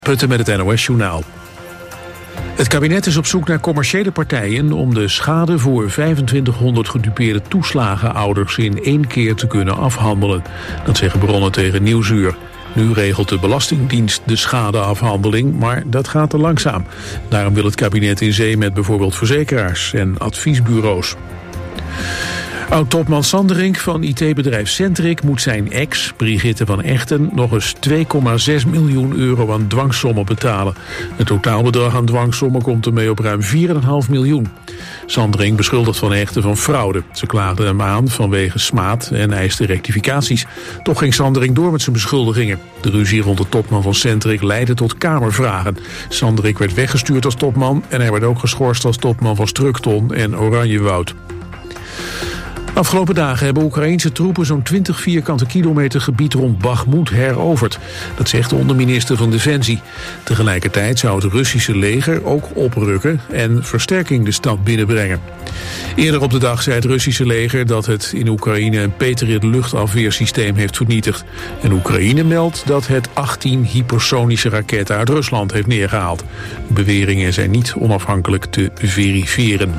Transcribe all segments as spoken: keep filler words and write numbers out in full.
Putten met het N O S-journaal. Het kabinet is op zoek naar commerciële partijen om de schade voor vijfentwintighonderd gedupeerde toeslagenouders in één keer te kunnen afhandelen. Dat zeggen bronnen tegen Nieuwsuur. Nu regelt de Belastingdienst de schadeafhandeling, maar dat gaat te langzaam. Daarom wil het kabinet in zee met bijvoorbeeld verzekeraars en adviesbureaus. Oud-topman Sanderink van I T-bedrijf Centric moet zijn ex, Brigitte van Echten, nog eens twee komma zes miljoen euro aan dwangsommen betalen. Het totaalbedrag aan dwangsommen komt ermee op ruim vier komma vijf miljoen. Sanderink beschuldigt Van Echten van fraude. Ze klaagden hem aan vanwege smaad en eiste rectificaties. Toch ging Sanderink door met zijn beschuldigingen. De ruzie rond de topman van Centric leidde tot kamervragen. Sanderink werd weggestuurd als topman en hij werd ook geschorst als topman van Strukton en Oranjewoud. Afgelopen dagen hebben Oekraïense troepen zo'n twintig vierkante kilometer gebied rond Bakhmut heroverd. Dat zegt de onderminister van Defensie. Tegelijkertijd zou het Russische leger ook oprukken en versterking de stad binnenbrengen. Eerder op de dag zei het Russische leger dat het in Oekraïne een Patriot luchtafweersysteem heeft vernietigd. En Oekraïne meldt dat het achttien hypersonische raketten uit Rusland heeft neergehaald. De beweringen zijn niet onafhankelijk te verifiëren.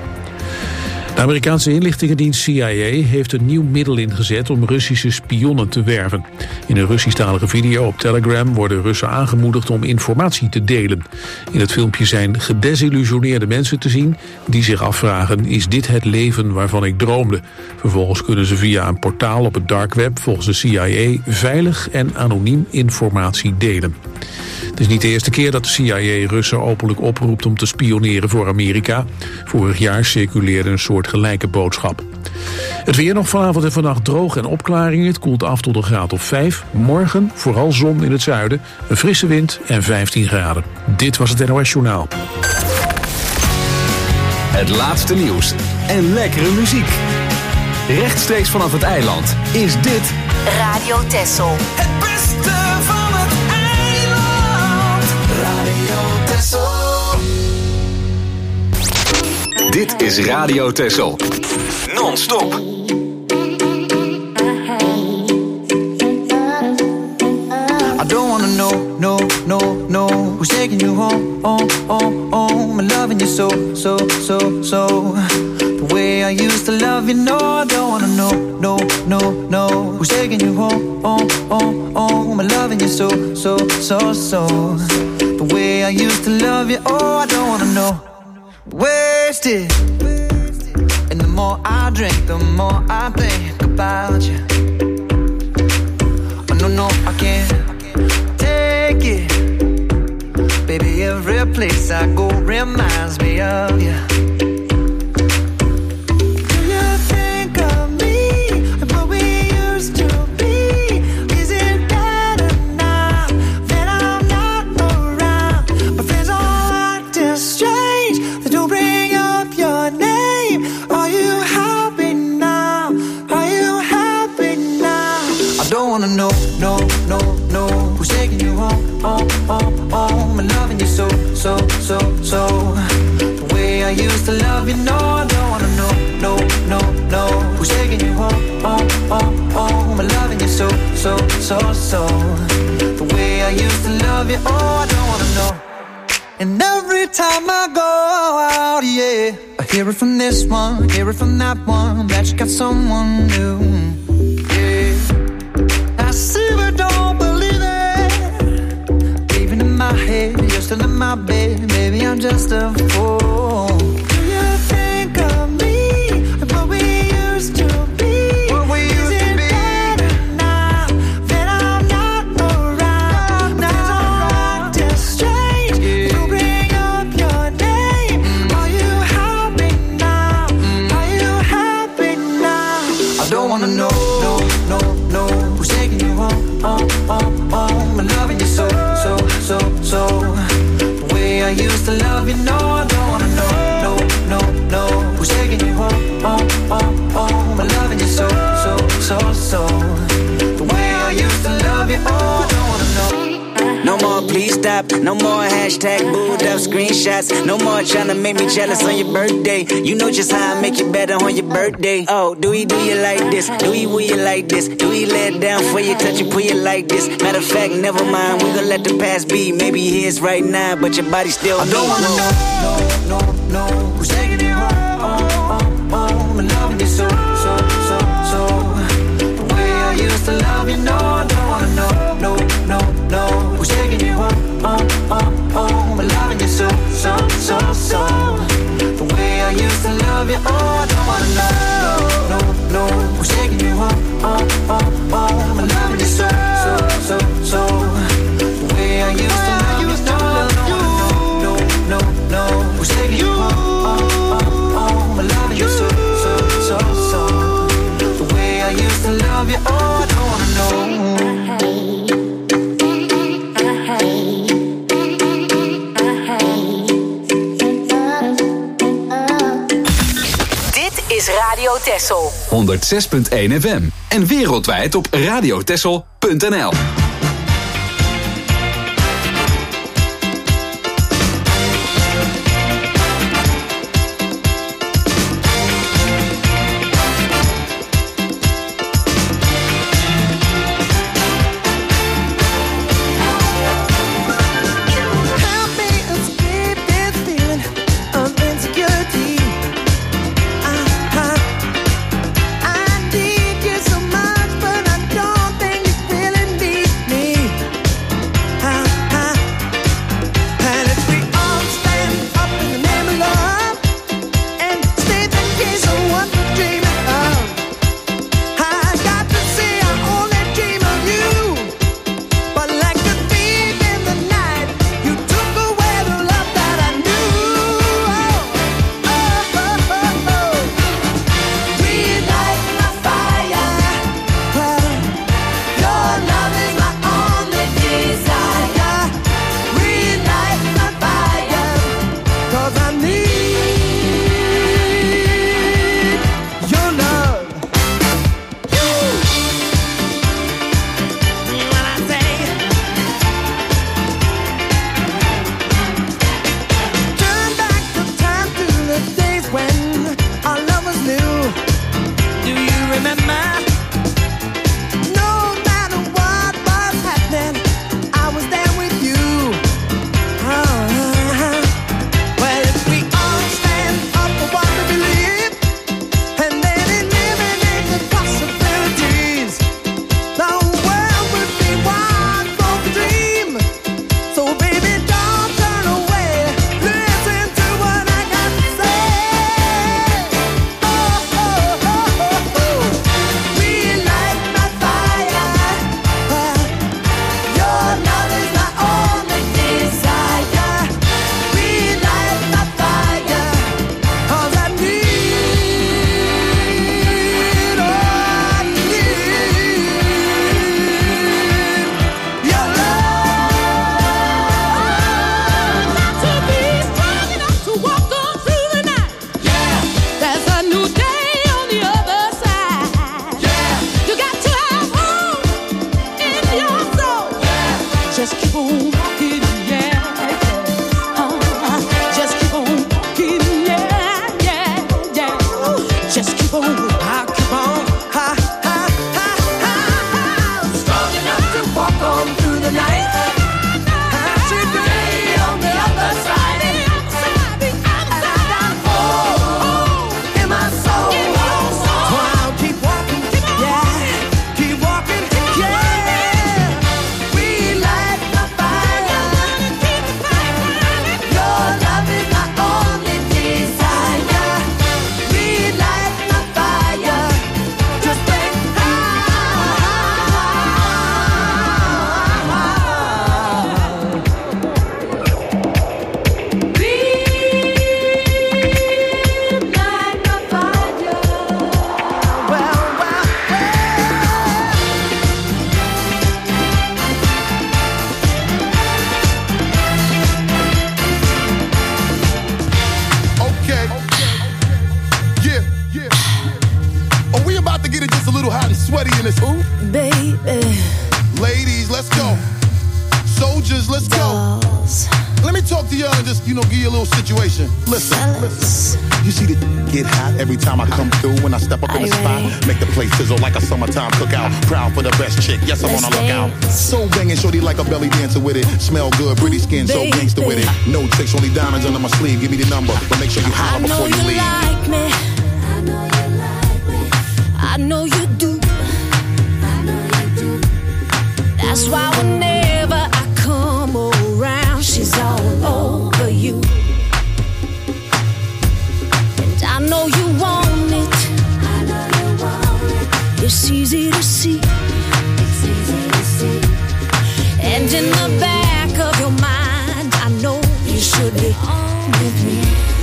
De Amerikaanse inlichtingendienst C I A heeft een nieuw middel ingezet om Russische spionnen te werven. In een Russisch-talige video op Telegram worden Russen aangemoedigd om informatie te delen. In het filmpje zijn gedesillusioneerde mensen te zien die zich afvragen: is dit het leven waarvan ik droomde? Vervolgens kunnen ze via een portaal op het dark web volgens de C I A veilig en anoniem informatie delen. Het is niet de eerste keer dat de C I A Russen openlijk oproept om te spioneren voor Amerika. Vorig jaar circuleerde een soort gelijke boodschap. Het weer nog vanavond en vannacht droog en opklaringen. Het koelt af tot een graad of vijf. Morgen vooral zon in het zuiden, een frisse wind en vijftien graden. Dit was het N O S Journaal. Het laatste nieuws en lekkere muziek. Rechtstreeks vanaf het eiland is dit Radio Texel. Het beste van het eiland. Radio Texel. Dit is Radio Texel. Non-stop. I don't wanna know, no, no, no who's taking you home, home, home, home. I'm loving you so, so, so, so. The way I used to love you, no, I don't wanna know, no, no, no who's taking you home, home, home, home. I'm loving you so, so, so, so. The way I used to love you, oh, I don't wanna know. Wasted. And the more I drink, the more I think about you. Oh, no, no, I can't take it. Baby, every place I go reminds me of you. Do you think of me and what we used to be? Is it better now that I'm not around? My friends all acting strange. They don't bring up your name. Are you happy now? Are you happy now? I don't wanna know, no, no, no who's taking you home, home, home, home. And loving you so, so, so, so. The way I used to love you, no, I don't wanna know, no, no, no who's taking you home, home, home, home. And loving you so, so, so, so. The way I used to love you, oh, I don't wanna know. And every time I go out, yeah, I hear it from this one, hear it from that one, that you got someone new. Yeah, I see but don't believe it. Even in my head, you're still in my bed. Maybe I'm just a fool. Do you think of me and what we used to be? What we used to be. Better now that I'm not around? Now I'm acting strange. Yeah. You bring up your name. Mm. Are you happy now? Mm. Are you happy now? I don't wanna know, no, no, no who's taking you home, home, home, home. And loving you so, so, so, so. The way I used to love you, no, I don't wanna know, no, no, no who's taking you home, home, home, home. And loving you so, so, so, so. The way I used to love you, oh, I don't wanna know. No more, please stop. No more hashtag booed up screenshots. No more trying to make me jealous on your birthday. You know just how I make you better on your birthday. Oh, do we do you like this? Do we will you like this? Do we lay it down for you, touch you, pull you like this? Matter of fact, never mind, we gon' let the past be. Maybe it is right now, but your body still. I don't wanna know, no, no, no, who's taking you home, oh, oh, oh, I'm loving you so, so, so, so. The way I used to love you, no, I don't wanna know, no, no, no, who's taking you home, oh, oh, oh, I'm loving you so, so, so, so. The way I used to love you, oh, I don't wanna know, no, no, no, who's taking you home, oh, oh, oh, I'm loving you so, so, so, so. The way I used to love you, no, no, no, no, no, who's taking you home, oh, oh, oh, I'm loving you so, so, so, so. The way I used to love you, oh, I don't wanna know. Is Radio Texel honderd zes punt één F M en wereldwijd op radiotexel punt n l. I need you so much, but I don't think you're feeling me. talk to y'all and just, you know, give you a little situation. Listen, listen. You see the get hot every time I come through. When I step up in the spot, make the place sizzle like a summertime cookout. Proud for the best chick, yes, I'm on a lookout. So banging, shorty like a belly dancer with it. Smell good, pretty skin, so gangster with it. No tricks, only diamonds under my sleeve. Give me the number, but make sure you holler before you leave. Like me. I know you like me. I know you do. I know you do. That's why whenever I come around, she's all over you. And I know you want it. I know you want it. It's easy to see. It's easy to see. And in the back of your mind, I know you should be on with me.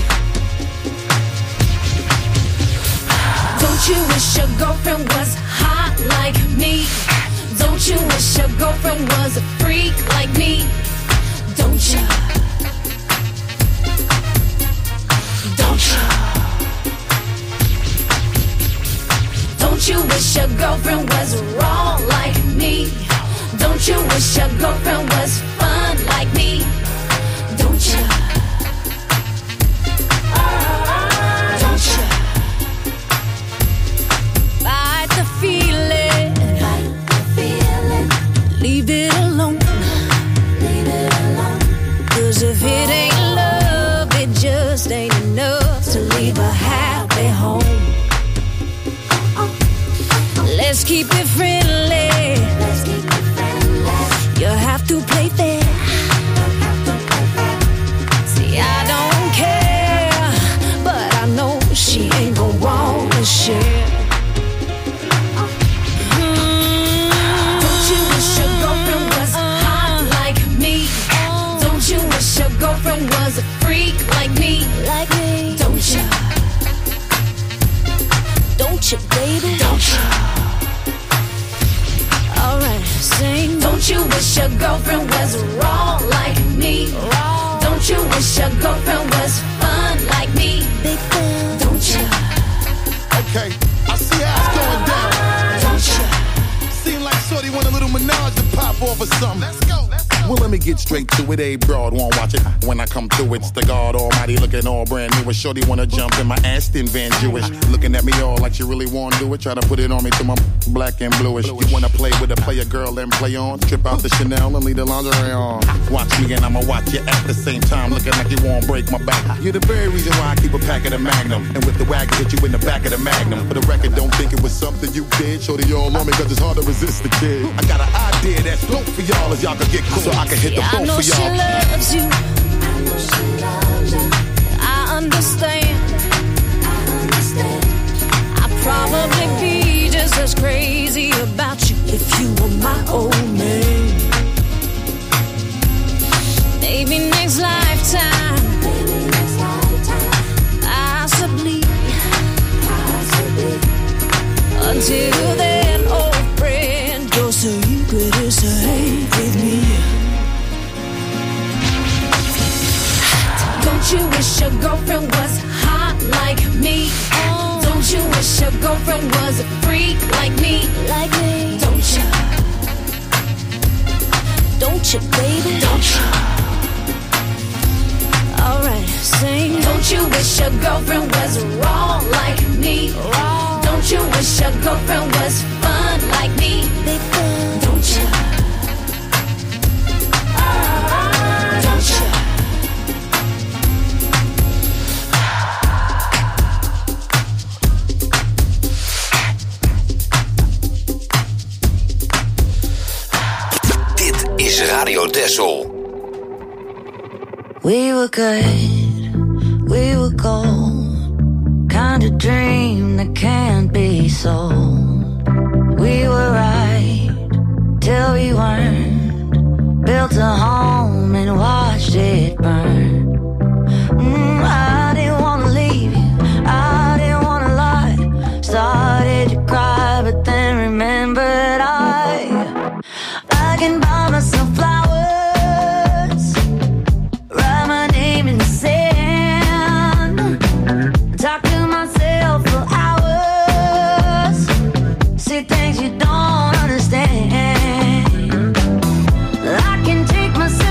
Don't you wish your girlfriend was hot like me? Don't you wish your girlfriend was a freak like me? Don't you? Don't you? Don't you wish your girlfriend was raw like me? Don't you wish your girlfriend was fun like me? Don't you? Don't you? Fight the feeling. Fight the feeling. Leave it alone. Leave it alone. 'Cause if it ain't love, it just ain't enough to leave a happy home. Let's keep it friendly. Let's keep it friendly. You have to play fair. See, I don't care, but I know she ain't gon' want to share. Mm. Don't you wish your girlfriend was hot like me? Don't you wish your girlfriend was a freak like me? Like me? Don't you? Don't you, baby? Don't you? Alright, sing. Don't you wish your girlfriend was raw like me? Raw. Don't you wish your girlfriend was fun like me? Big fun. Don't you? Okay, I see how it's going down. Don't you? Seem like shorty want a little menage to pop off or something. Let's go, let's go. Well, let me get straight to it. A broad won't watch it. When I come through, it's the God Almighty looking all brand new. A shorty wanna jump in my Aston Van Jewish. Looking at me all like she really wanna do it. Try to put it on me till my black and bluish. You wanna play with a player girl and play on? Trip out the Chanel and leave the lingerie on. Watch me and I'ma watch you at the same time. Looking like you won't break my back. You're the very reason why I keep a pack of the Magnum. And with the wagon, hit you in the back of the Magnum. For the record, don't think it was something you did. Shorty all on me cause it's hard to resist the kid. I got an idea that's dope for y'all as y'all can get cool. So I can hit the boat for y'all. She loves you. I know she loves you. I understand. I understand. I'd probably be just as crazy about you if you were my old man. Maybe next lifetime. Maybe next lifetime. Possibly. Possibly. Until then, old friend, your secret is safe with me. Don't you wish your girlfriend was hot like me? Oh. Don't you wish your girlfriend was a freak like me? Like me? Don't you? Don't you, baby? Don't you? Alright, sing. Don't you wish your girlfriend was raw like me? Raw. Don't you wish your girlfriend was fun like me? Big fun. Don't you? Don't you? Is Radio Dessel. We were good, we were gold, kind of dream that can't be sold. We were right till we weren't, built a home and watched it burn. Mm, I didn't wanna leave you, I didn't wanna lie. Started to cry, but then remembered I I can buy myself flowers, write my name in the sand, talk to myself for hours, see things you don't understand. I can take myself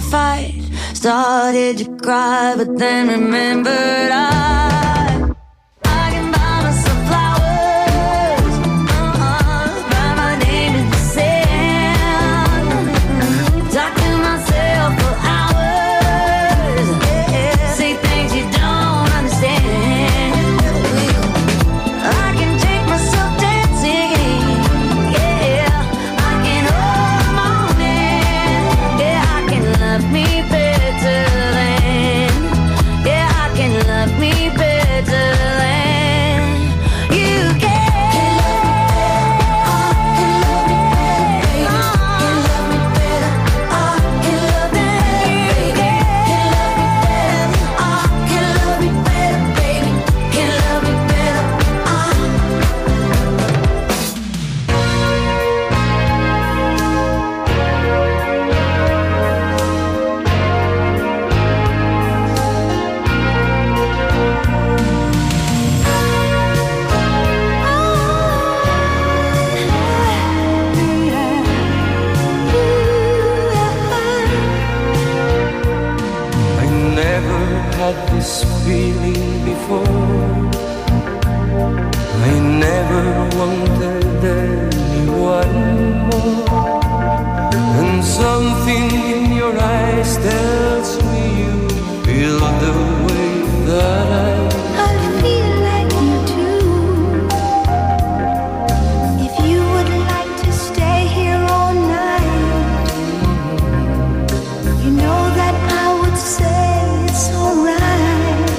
fight. Started to cry, but then remembered I, I can buy myself flowers, uh-uh, write my name in the sand, talk to myself for hours, yeah, say things you don't understand. I can take myself dancing, yeah, I can hold the morning, yeah, I can love me better than, yeah, I can love me better than you can. I never had this feeling before. I never wanted anyone more. And something in your eyes tells me you feel the way that I I feel like you do. If you would like to stay here all night, you know that I would say it's alright.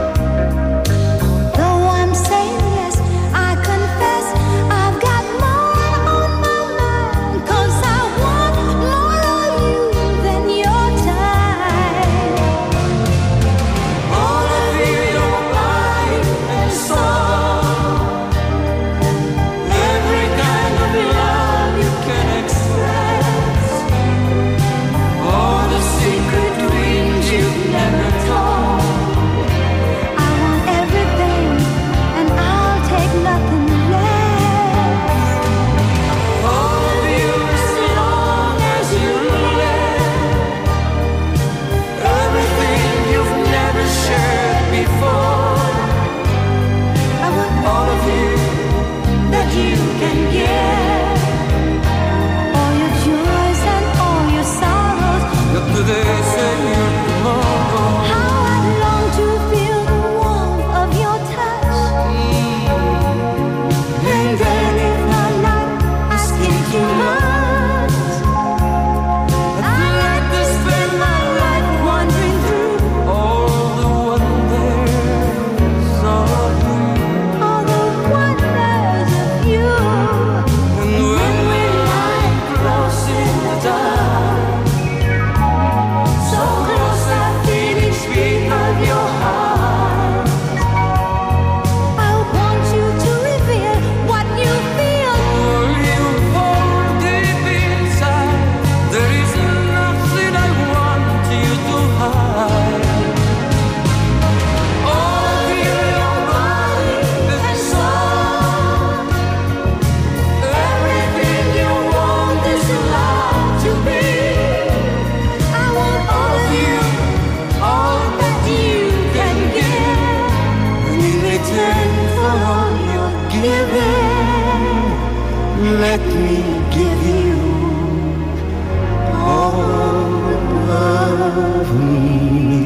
Though I'm saying yes, I confess I've got more on my mind, 'cause I want more of you than your time. all of you, your life and soul. Every kind of love you can express. All the secret dreams you've never told. I want everything, and I'll take nothing less. All of you as long as you live. Everything you've never shared before. I want All of you that you can give. all your joys and all your sorrows. Look today, say your tomorrow. How I long to feel the warmth of your touch. And then if I'm not asking too much, I'd like to spend my life wandering through All the wonders of you. all the wonders of you. And when we lie close in the dark, so close I feel each beat of your heart. I want you to reveal what you feel. All you hold deep inside, there is nothing I want you to hide. All of you, your body and soul. Everything you want this love to be. I want all of you, All that you can give, and in return for all your giving, let me give you all of me.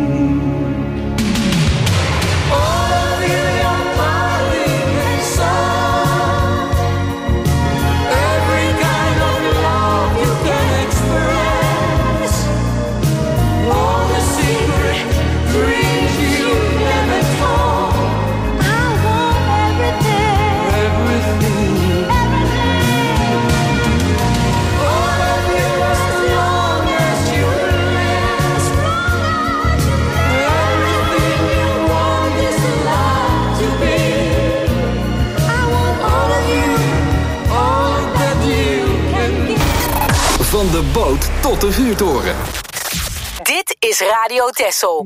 All of you, your body and soul. Every kind of love you can express. All the secret dreams you never told. I want everything, Everything. All of you as long as you last. Everything you want this life to be. I want all of you. All that you can give. Van de boot tot de vuurtoren. Dit is Radio Texel.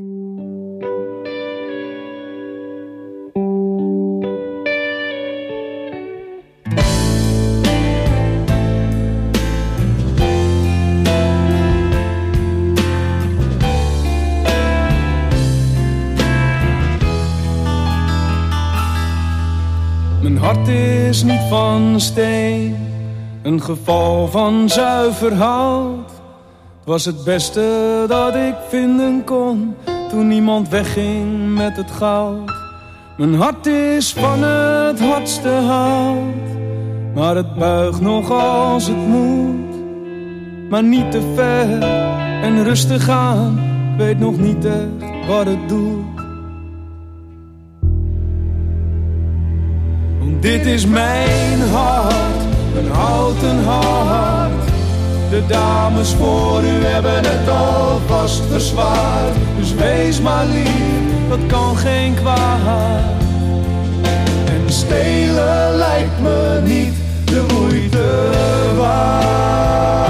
hart is niet van steen, een geval van zuiver hout. Het was het beste dat ik vinden kon, toen niemand wegging met het goud. Mijn hart is van het hardste hout, maar het buigt nog als het moet. Maar niet te ver en rustig aan, weet nog niet echt wat het doet. Want dit is mijn hart, een houten hart. De dames voor u hebben het alvast verzwaard. Dus wees maar lief, dat kan geen kwaad. En stelen lijkt me niet de moeite waard.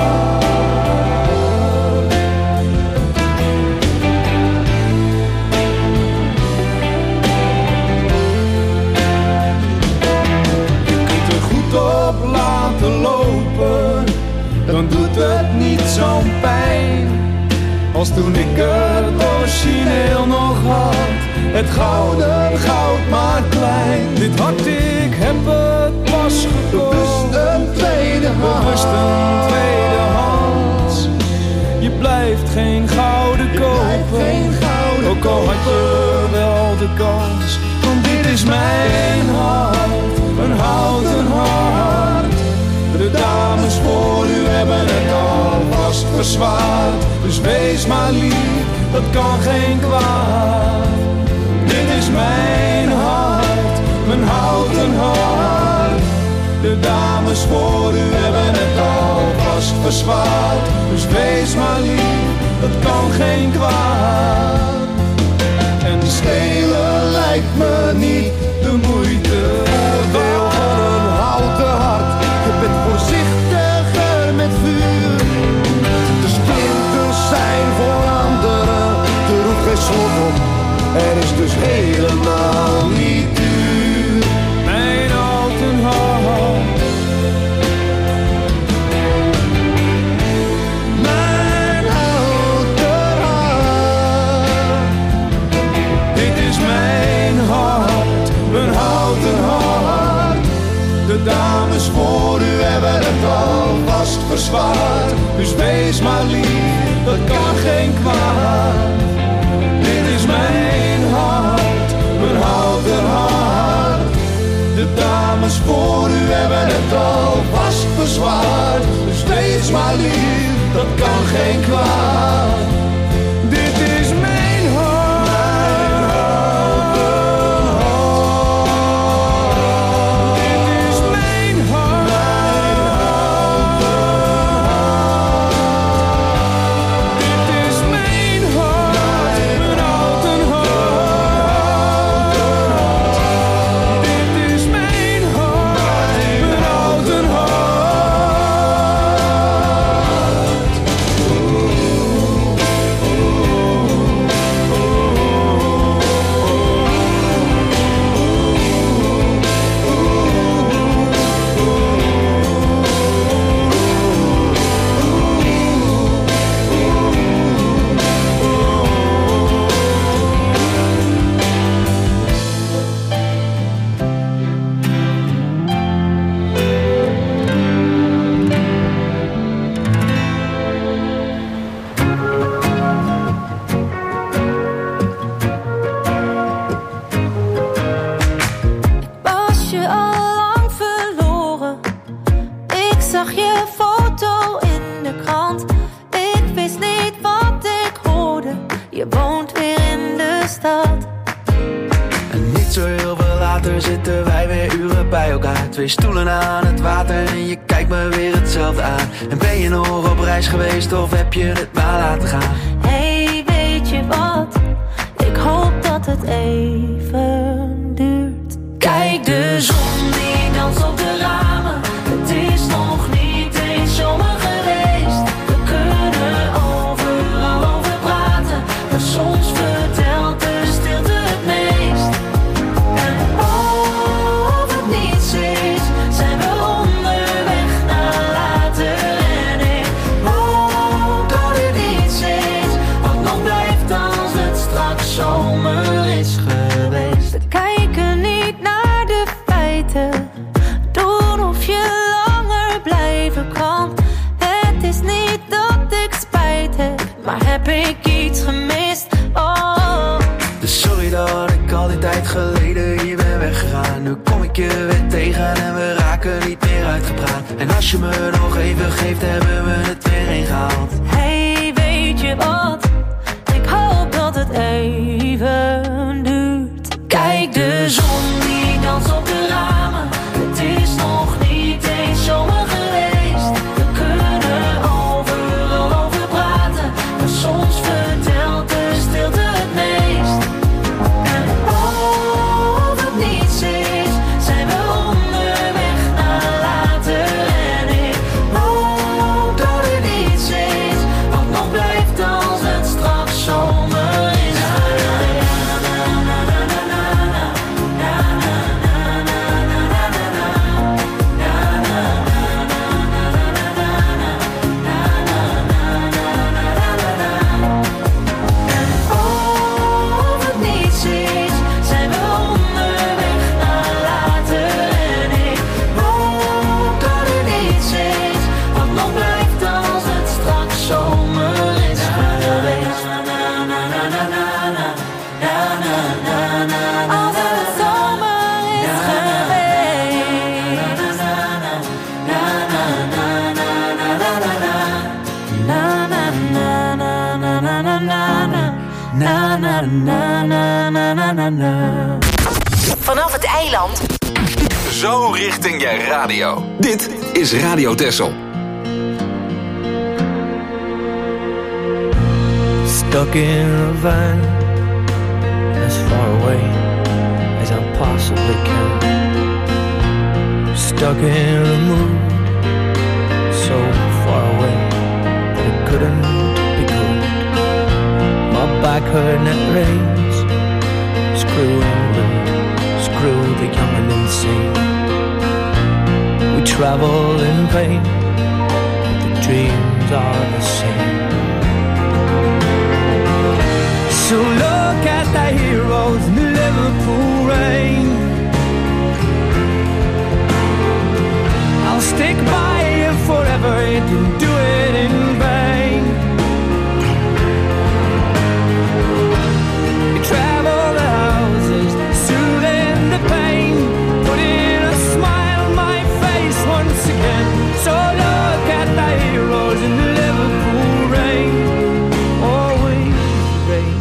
Je kunt er goed op laten lopen, dan doet het niet zo'n pijn als toen ik het origineel nog had. Het gouden goud maar klein. Dit hart, ik heb het pas gekocht. Bewust een tweede hand. Bewust een tweede hand. Je blijft geen gouden je kopen. Geen gouden ook al had je wel de kans. Want dit is mijn hart, een houten hart. De dames voor u hebben het alvast verzwaard. Dus wees maar lief, dat kan geen kwaad. Dit is mijn hart, mijn houten hart. De dames voor u hebben het alvast verzwaard. Dus wees maar lief, dat kan geen kwaad. En stelen lijkt me niet de moeite waard. Een houten hart, je bent voorzichtiger met vuur. De splinters zijn voor anderen, er hoeft geen slot op. Er is dus helemaal niet duur. Mijn houten hart. Mijn houten hart. Dit is mijn hart, mijn houten hart. De dames voor u hebben het alvast verzwaard. Dus wees maar lief, dat kan geen kwaad. Dit is mijn hart, mijn houten hart. De dames voor u hebben het alvast verzwaard. Dus wees maar lief, dat kan geen kwaad. Dit is mijn hart, mijn houten hart. Dit is mijn hart, mijn houten hart. Dit is mijn hart, mijn houten hart. Dit is mijn hart, mijn houten hart. Was je al lang verloren? Ik zag je foto in de krant. Ik wist niet wat ik hoorde. Je woont weer in de stad. En niet zo heel veel later zitten wij weer uren bij elkaar. Twee stoelen aan het water en je kijkt me weer hetzelfde aan. En ben je nog op reis geweest of heb je het maar laten gaan? Hey, weet je wat? Ik hoop dat het even duurt. Kijk, de zon die danst op de ramen. Het is nog niet eens zomer geweest. We kunnen overal over praten, maar soms vertelt de stilte het meest. En of het niets is, zijn we onderweg naar later. En ik hoop dat het niets is. maar heb ik iets gemist? Oh. Dus sorry dat ik al die tijd geleden hier ben weggegaan. Nu kom ik je weer tegen en we raken niet meer uitgepraat. En als je me nog even geeft, hebben we het weer ingehaald. Hey, weet je wat? Ik hoop dat het even duurt. Kijk, de zon die danst op de ramen. Het is nog niet eens zomer geweest. We kunnen overal over praten, maar soms vertelt de stilte het meest. En als het niets is, zijn we onderweg naar later. En ik hoop dat het iets is wat nog blijft als het straks zomer is. Vanaf het eiland. Zo richting je radio. Dit is Radio Texel. Stuck in a van as far away as I possibly can. Stuck in a mood so far away that it couldn't be good. My back hurt and it rains. Screw England, screw the young and insane. We travel in vain, but the dreams are the same. So look at the heroes in the Liverpool rain. I'll stick by you forever, didn't do it in vain. You travel the houses, soothing the pain, putting a smile on my face once again. So look at the heroes in the Liverpool rain. Always rain.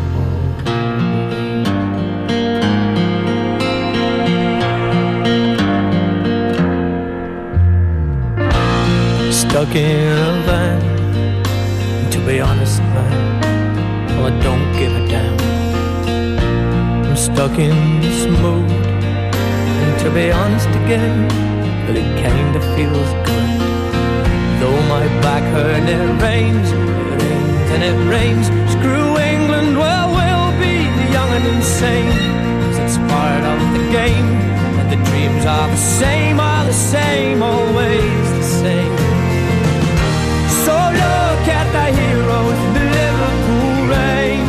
Stuck in a van, and to be honest, man, well, I don't give a damn. I'm stuck in this mood, and to be honest again, well, it kinda feels good. Though my back hurt and it rains, it rains and it rains. Screw England, well, we'll be young and insane, 'cause it's part of the game, and the dreams are the same, are the same, always the same. So look at the heroes in the Liverpool rain.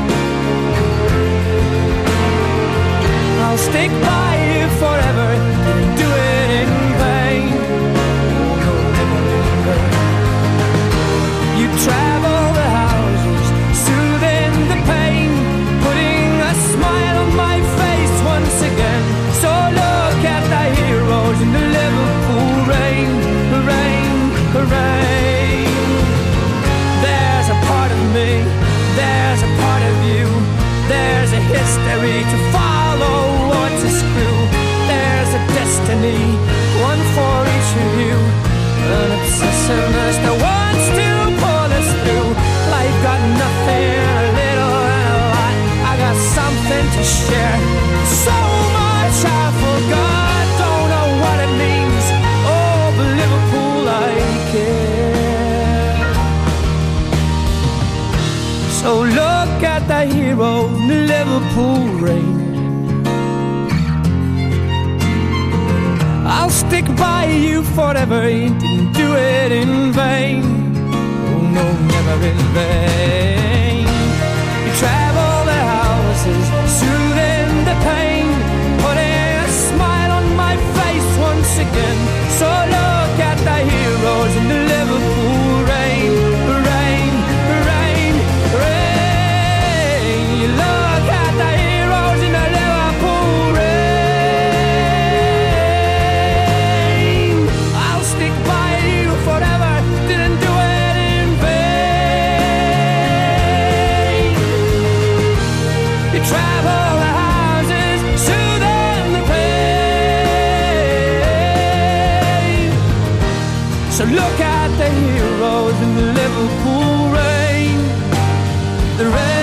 I'll stick by you forever, didn't do it in vain. Oh, no, never in vain. You travel the houses, soothing the pain, putting a smile on my face once again. So look at the heroes in the Liverpool rain, rain, rain. There's a part of me, there's a part of you, there's a history to follow or to screw. There's a destiny, one for each of you, an obsessiveness that wants to pull us through. Life got nothing, a little and a lot. I got something to share, so much I forgot, don't know what it means. Oh, but Liverpool, I care. So look at the hero in the Liverpool rain. I'll stick by you forever, didn't do it in vain. Oh no, never in vain. You travel the houses, soothing the pain, putting a smile on my face once again. So look at the heroes in the Liverpool rain, rain, rain. the heroes in the Liverpool rain. The rain.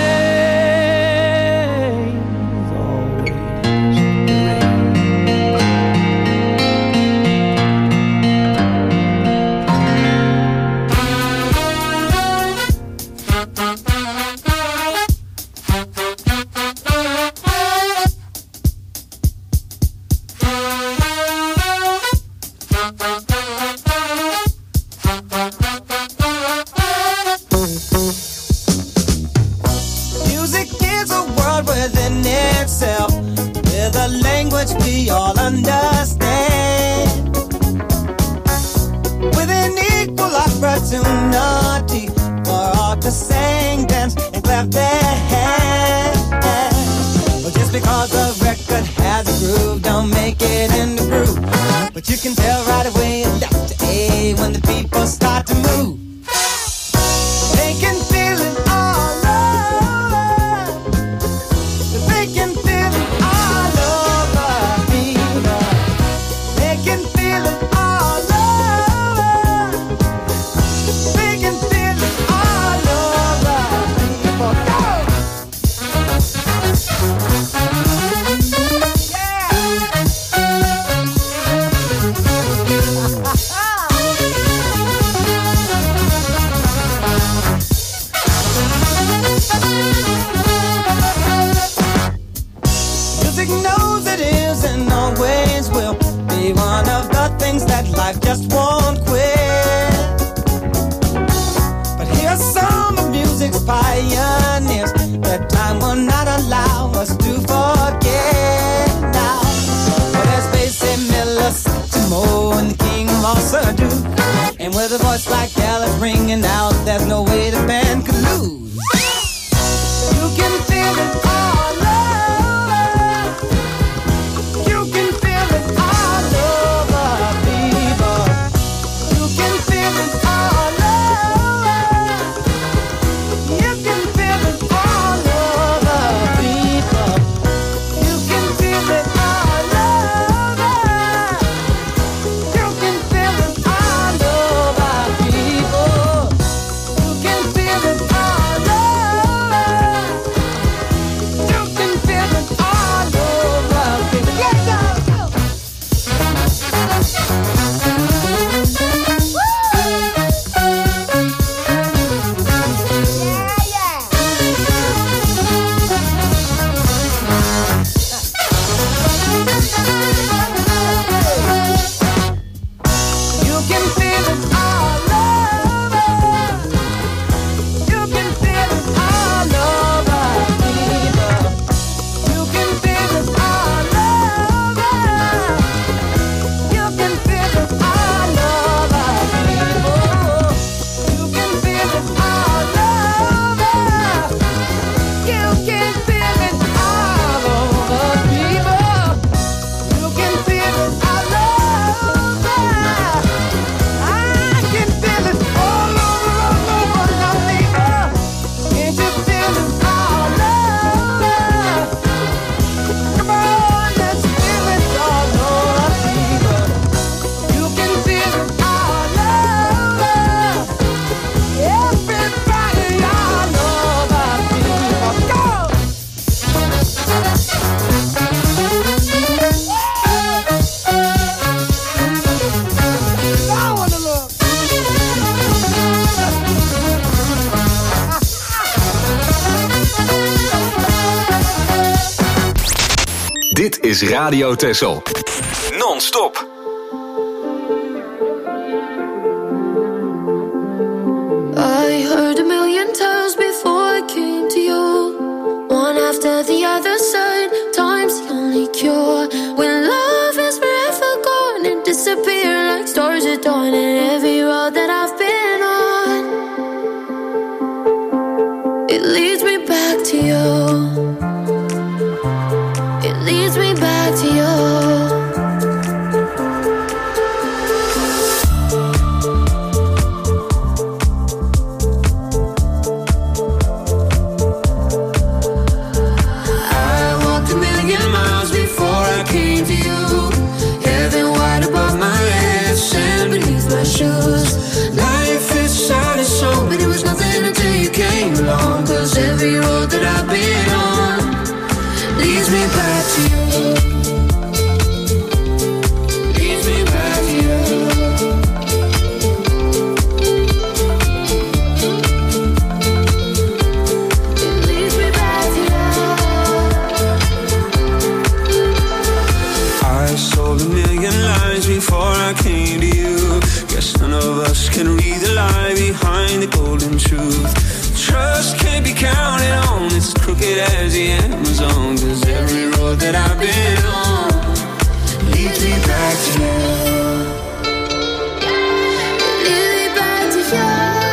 We all understand with an equal opportunity for all to sing, dance, and clap their hands. Well, just because the record has a groove, don't make it in the groove. But you can tell right away left to A when the people start to move. They can feel it all over. They can feel it all over. They can feel it all over. They can feel it all over. People go. Music knows it is and always will be one of the things that life just won't quit. But here's some of music's pioneers that time will not allow us to forget now. Oh, there's Basie Miller, Satchmo, and the King of all Surdu. And with a voice like Alice ringing out, there's no way the band could lose. You can feel it all over. You can feel it all over, people. You can feel it all over. You can feel it all over, people. You can feel it all over. You can feel it all over, people. You can feel it all over. You can feel it all over, people. Yeah, yeah. You can feel it all over. You can feel it all over, people. You can feel it all over. You can feel it all over, people. You can feel it all over. You can feel it all over, people. You can feel it all over. I can feel it all over, all over, now, neighbor. Can't you feel it all over? Come on, let's feel it all over, people. You can feel it all over. Everybody all over, people. Go! I wanna look. Dit is Radio Texel. Non-stop. I heard a million times before I came to you. One after the other said, time's the only cure. When love is forever gone and disappear like stars at dawn. And every road that I've been on, it leads me back to you. It leads me back to you. I walked a million miles before I came to you. Heaven wide above my head, sand beneath my shoes. Life 'cause every road that I've been on leads me back to you. Leads me back to you. It leads me back to you. I sold a million lies before I came to you. Guess none of us can read the lie behind the golden truth. Trust can't be counted on, it's crooked as the Amazon. 'Cause every road that I've been on leads me back to you. Lead me back to you.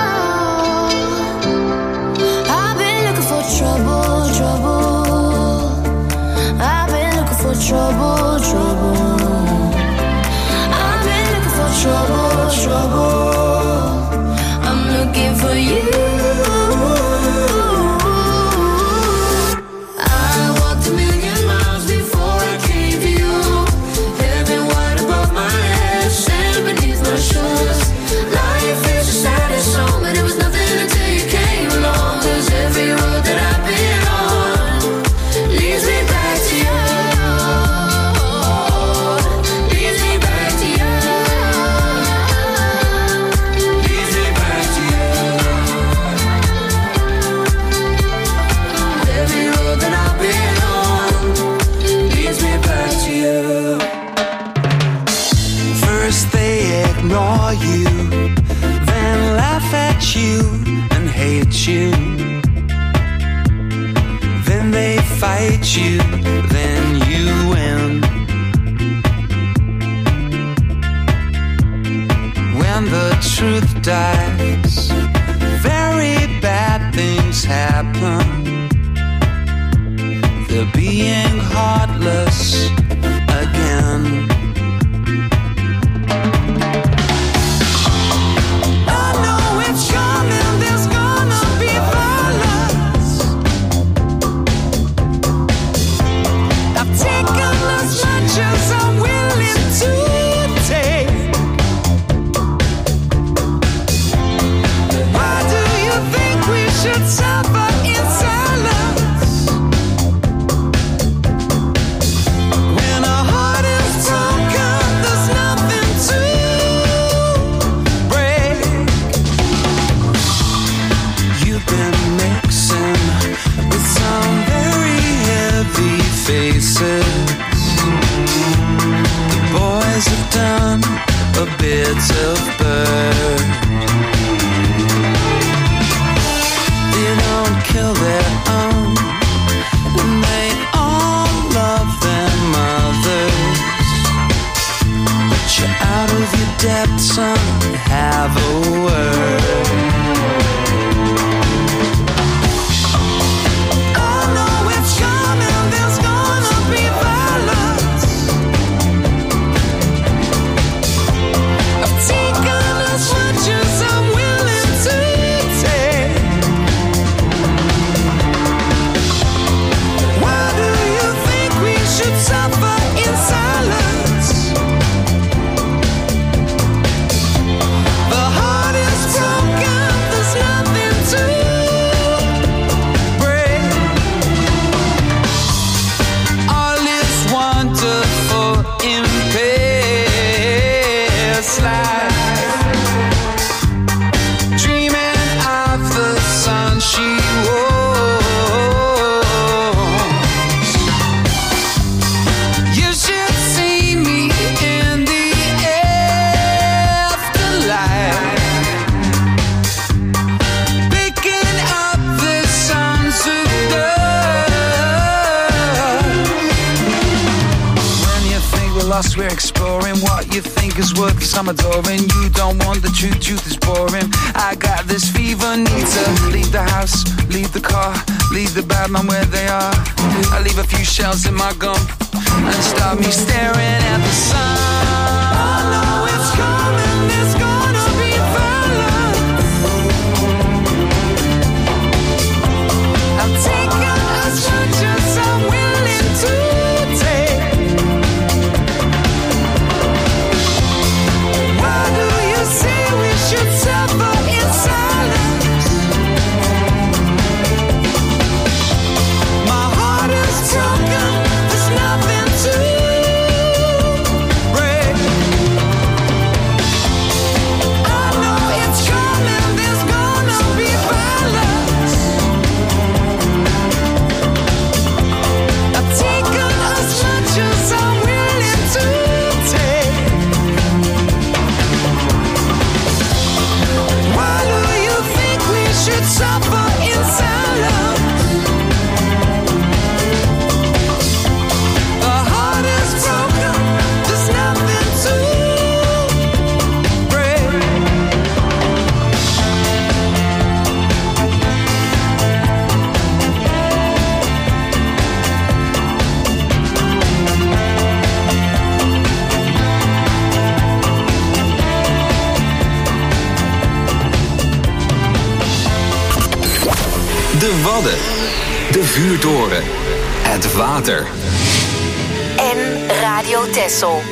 I've been looking for trouble, trouble. I've been looking for trouble, trouble. I've been looking for trouble, trouble. I'm looking for you. You and hate you, then they fight you, then you win. When the truth dies, very bad things happen. They're being heartless again. We're exploring what you think is worth some adoring. You don't want the truth, truth is boring. I got this fever, need to leave the house, leave the car, leave the bad man where they are. I leave a few shells in my gum and start me staring at the sun. I know it's coming, it's gonna be violence. I'm taking as much as I'm willing to take. Should suffer in silence. Wadden. De vuurtoren. Het water. En Radio Texel.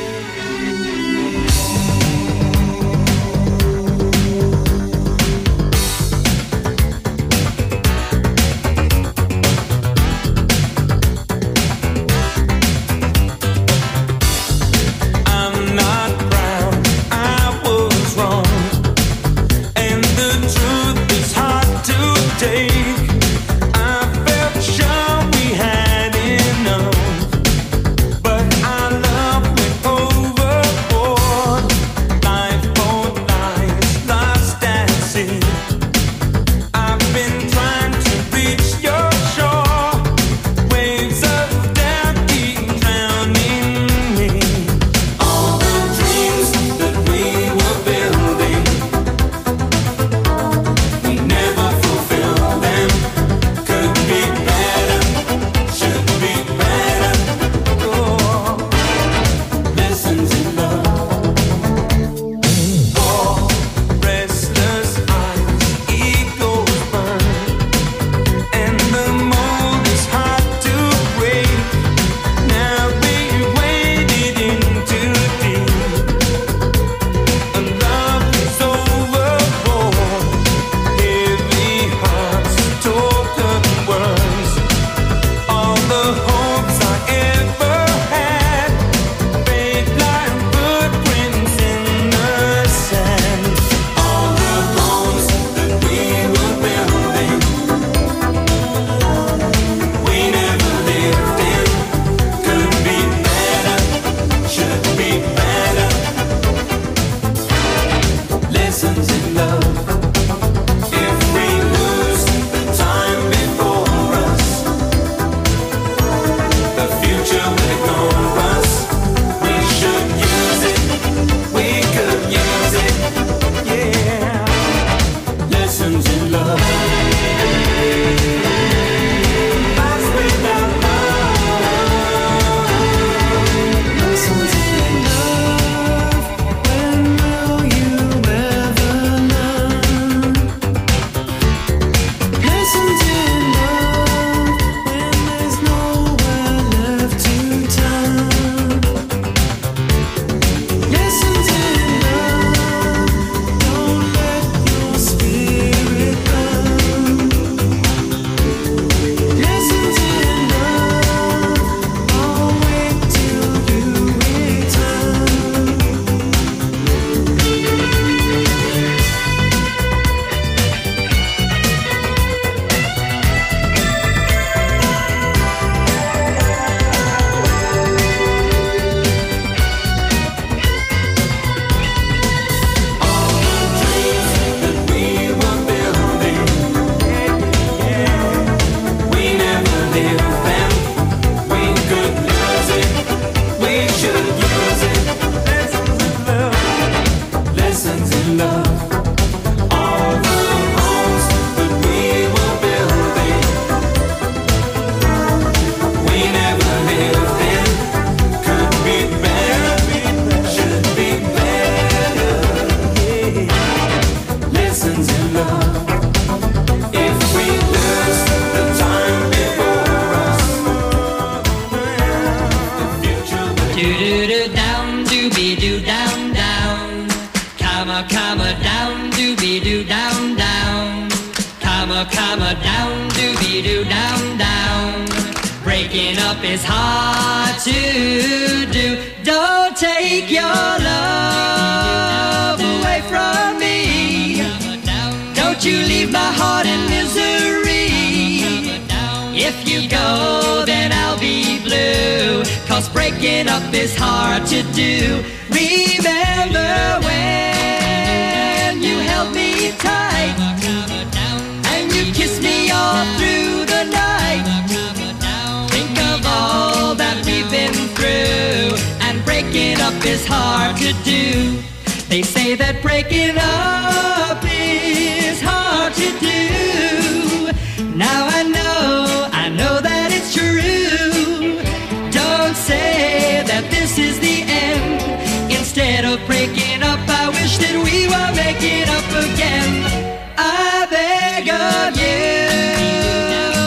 Is hard to do. Don't take your love away from me. Don't you leave my heart in misery. If you go, then I'll be blue. Cause breaking up is hard to do. Remember when you held me tight and you kissed me all through the night. Think of all that we've been through, and breaking up is hard to do. They say that breaking up is hard to do. Now I know, I know that it's true. Don't say that this is the end. Instead of breaking up, I wish that we were making up again. I beg of you.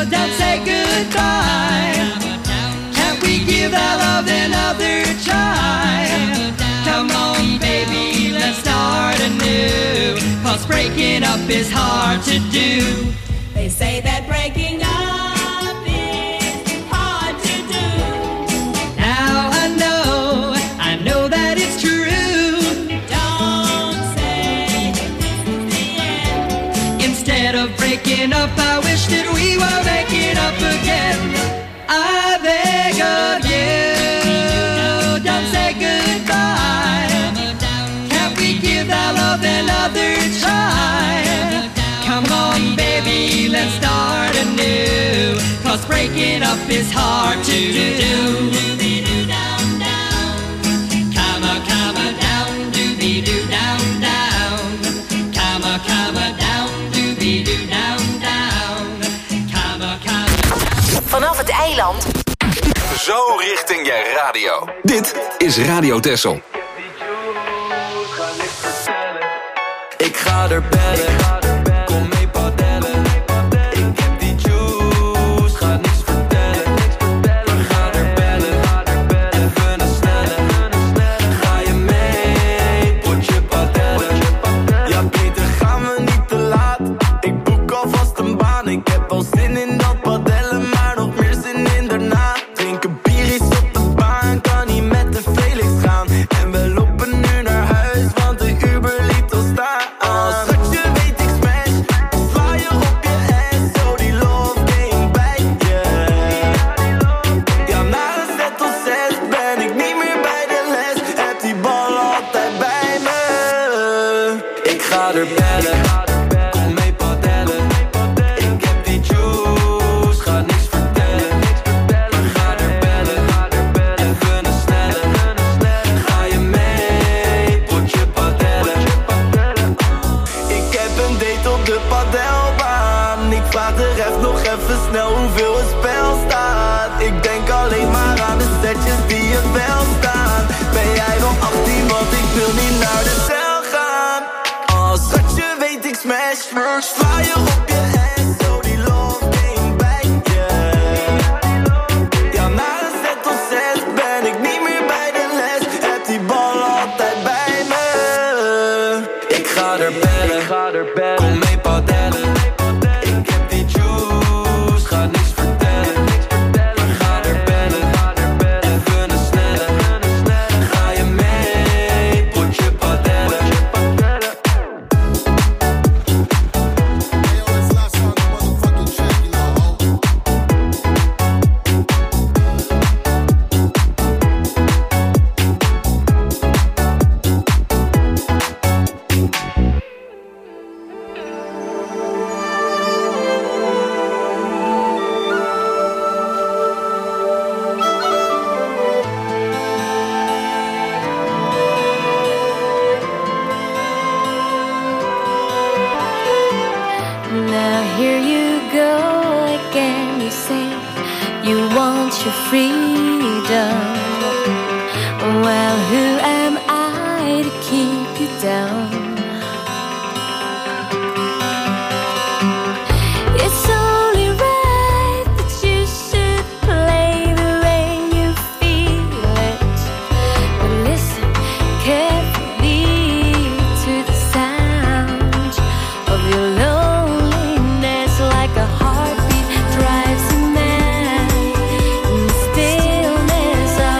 goodbye. Can't we give that love another try? Come on, baby, let's start anew. 'Cause breaking up is hard to do. They say that breaking up is hard to do. Now I know, I know that it's true. Don't say that this is the end. Instead of breaking up, I wish that we were making up again. I beg of you, don't say goodbye. Can't we give that love another try? Come on, baby, let's start anew. 'Cause breaking up is hard to do. Come on, come on, down, doobie-doo, down, down. Come on, come on, down, doobie-doo, down, down. Come on, come on. Vanaf het eiland. Zo richting je radio. Dit is Radio Texel. Ik ga er bellen, kom mee padellen. Ik heb die juice, ga niks vertellen. We gaan er bellen, even een snelle. Ga je mee, potje padellen. Ja, beter gaan we niet te laat. Ik boek alvast een baan. Ik heb wel zin in dat padellen, maar nog meer zin in daarna. Drinken bier is op de baan, kan niet met de Felix gaan. En we lopen nu naar huis, want de Uber liet ons staan. Sla je op je ass, zo die love game bij je. Ja, na een set of zes ben ik niet meer bij de les. Heb die bal altijd bij me. Ik ga er bellen, ik ga er bellen. Kom mee padellen. Ik heb die juice, ga niks vertellen. We gaan er bellen, even een snelle. Ga je mee, potje padellen. Heartbeat drives you mad in the stillness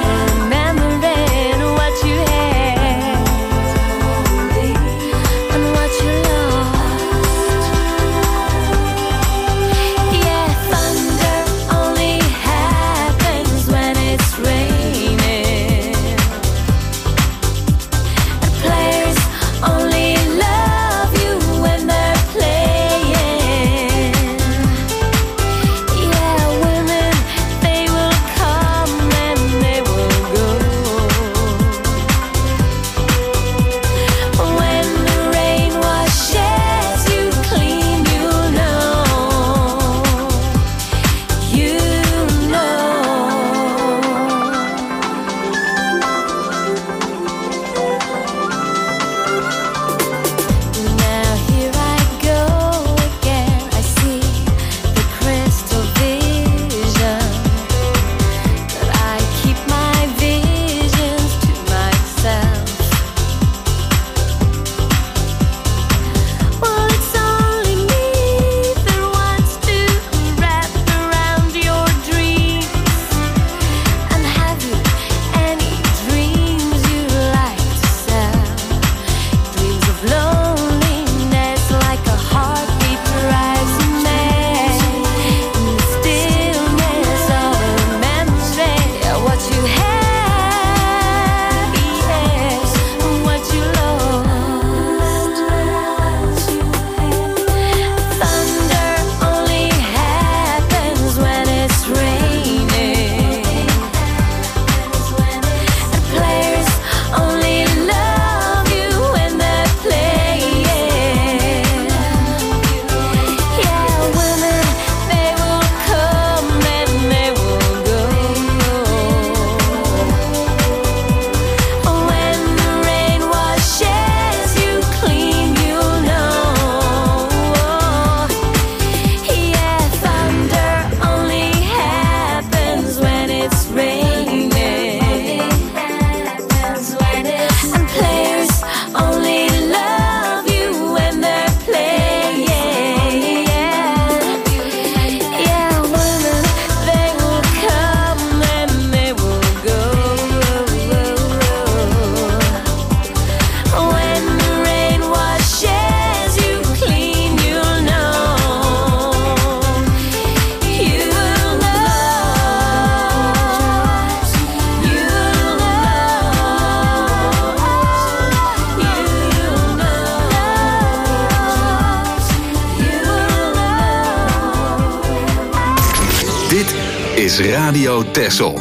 Dit is Radio Texel.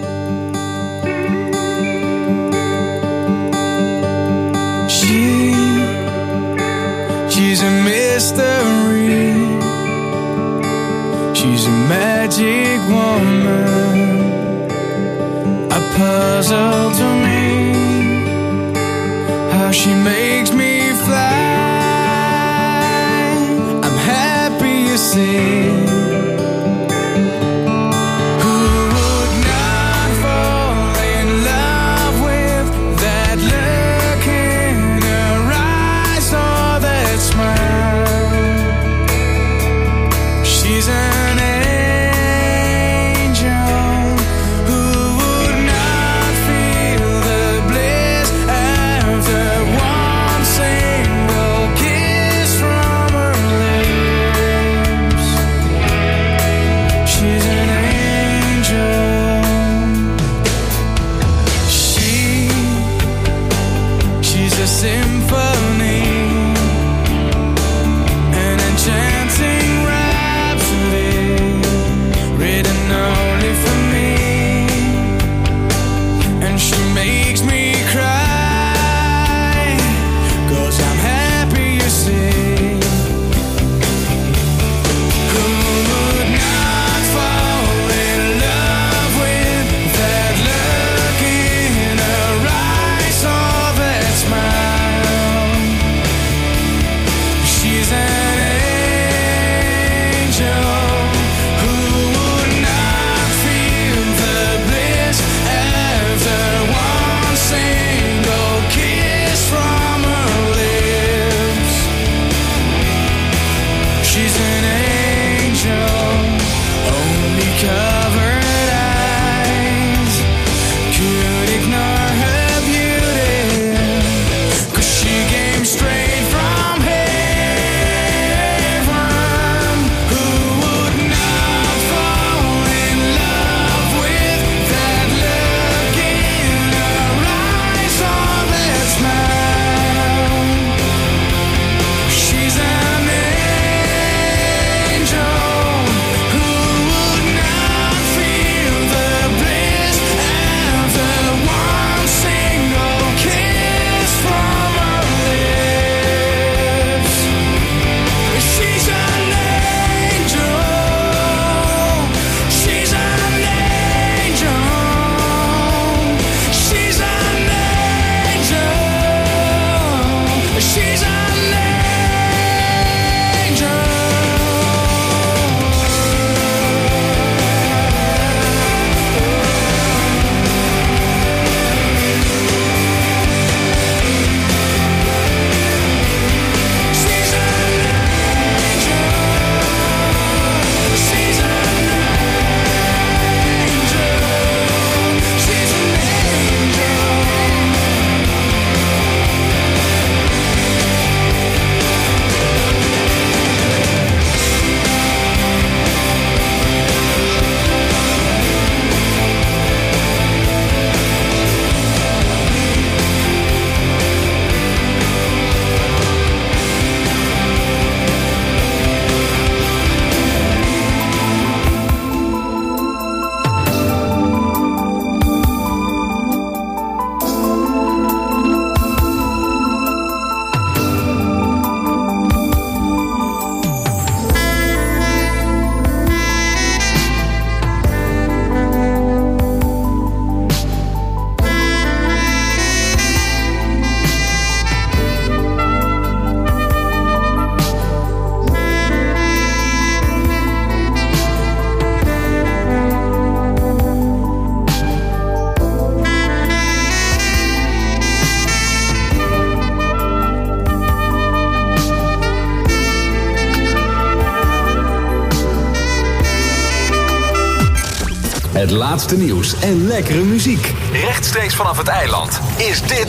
She, she's a mystery. She's a magic woman, a puzzle to me. How she makes me fly. I'm happy you see. Het laatste nieuws en lekkere muziek. Rechtstreeks vanaf het eiland is dit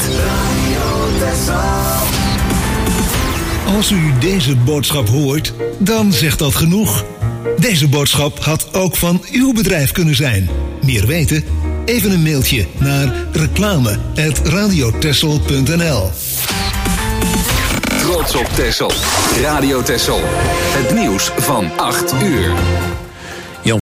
Als u deze boodschap hoort, dan zegt dat genoeg. Deze boodschap had ook van uw bedrijf kunnen zijn. Meer weten? Even een mailtje naar reclame at radiotessel punt n l. Trots op Texel. Radio Texel. Het nieuws van acht uur.